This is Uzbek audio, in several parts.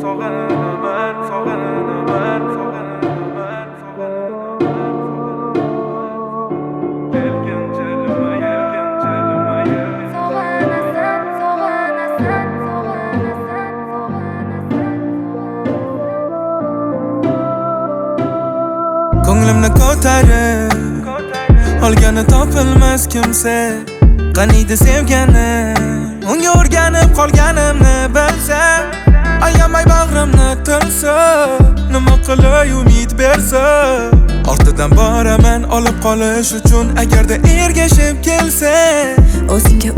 Ko'nglimni ko'tarib olgani topilmas kimsa qaniydi sevgani unga o'rganib qolganimni bilsa ayamay bag'rimni tilsa nima qilay umid bersa ortidan boraman olib qolish uchun agarda ergashib kelsa o'zingga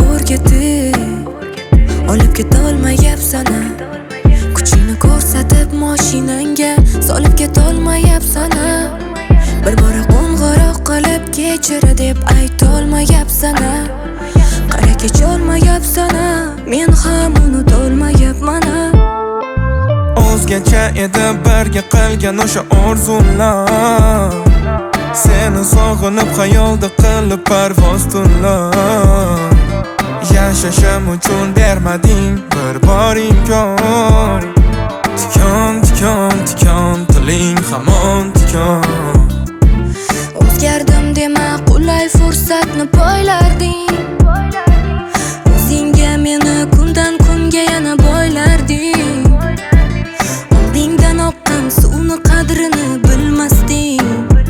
o'rgatib olib ketolmayapsan kuchingni ko'rsatib mashinangga solib ketolmayapsan bir bora qo'ng'iroq qilib kechir deb aytolmayapsan qara kecholmayapsan men ham unutolmayapman o'zgacha edi birga qilgan o'sha orzular seni sog'inib xayolda qilib parvoz tunlar yashashim uchun bermading bir bor imkon tikon tikon tikon tiling hamon tikon o'zgardim dema qulay fursatni poylarding o'zingga meni kundan kunga yana boylarding oldingdan oqqan suvni qadrini bilmasding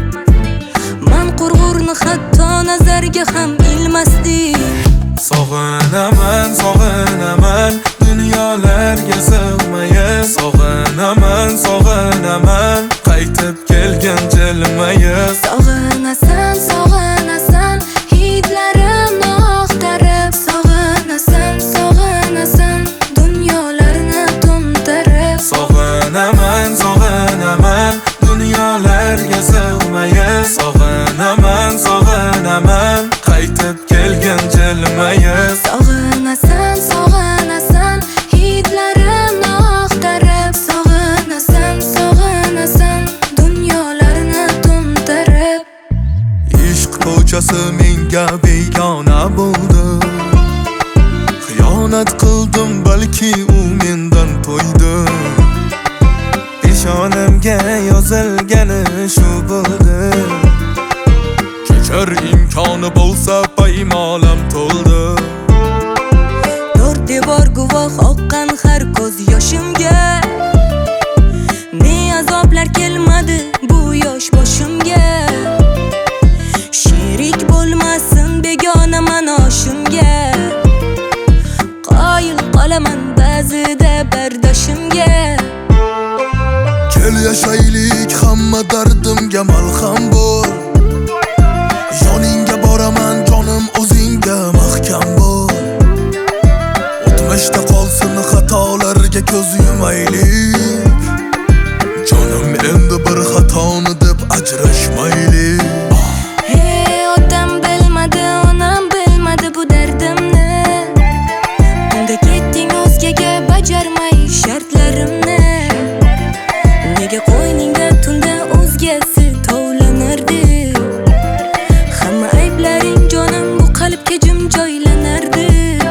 man qurg'urni hatto nazarga ham ilmasding sog'inaman sog'inaman dunyolarga sig'mayib sog'inaman sog'inaman qaytib kelgin jilmayib sog'inasan sog'inasan hidlarimni oqtarib sog'inasan sog'inasan dunyolarni to'ntarib sog'inaman sog'inaman dunyolarga sig'mayib sog'inaman sog'inaman qaytib kelgin jilmayib sog'inasan sog'inasan hidlarimni oqtarib sog'inasan sog'inasan dunyolarni to'ntarib ishq ko'chasi menga begona bo'ldi xiyonat qildim balki u mendan to'ydi peshonamga yozilgani shu bo'ldi kechir imkoni bo'lsa paymolam to'ldi to'rt devor guvoh oqqan har ko'z yoshimga ne azoblar kelmadi bu yosh boshimga sherik bo'lmasin begona manoshimga qoyil qolaman ba'zida bardoshimga kel yashaylik hamma dardimga malham bo'l yoningga boraman jonim o'zingga mahkam bo'l o'tmishda qolsin xatolarga ko'z yumaylik jonim endi bir xatoni deb ajrashmaylik otam bilmadi onam bilmadi bu dardimni unga ketding o'zgaga bajarmay shartlarimni nega qo'yningda tunda o'zgasi tovlanardi hamma ayblaring jonim bu qalbga jim joylanardi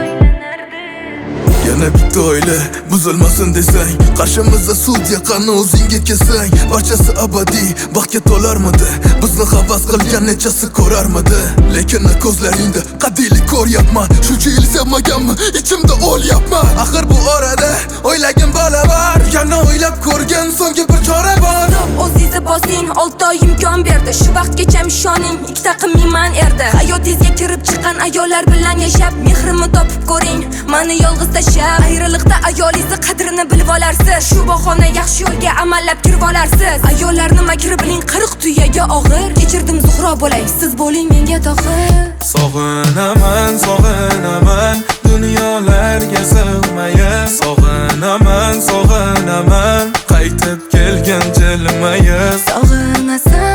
yana bitta oila buzilmasin desang qarshimizda sudya qani o'zingga kelsang barchasi abadiy baxtga to'larmidi bizni havas qilgan nechasi ko'rarmidi lekin ko'zlaringda qadiylik ko'ryapman shuncha yil sevmaganmi ichimda o'lyapman axir bu orada o'ylagin bola bor yana o'ylab ko'rgin so'nggi bir chora bor o'zingizni bosing 6 oy imkon berdi shu vaqtgacha ishoning ikkita qilmayman erdi hayotingizga kirib chiqqan ayollar bilan yashab mehrimni topib ko'ring mani yolg'iz tashlab ayriliqda ayolingizni qadrini bilib olarsiz shu bahona yaxshi yo'lga amallab kirib olarsiz ayollarni makri biling 40 tuyaga og'ir kechirdim Zuhro bo'lay siz bo'ling menga tohir sog'inaman sog'inaman dunyolarga sig'mayib sog'inaman sog'inaman qaytib kelgin jilmayib sog'inasan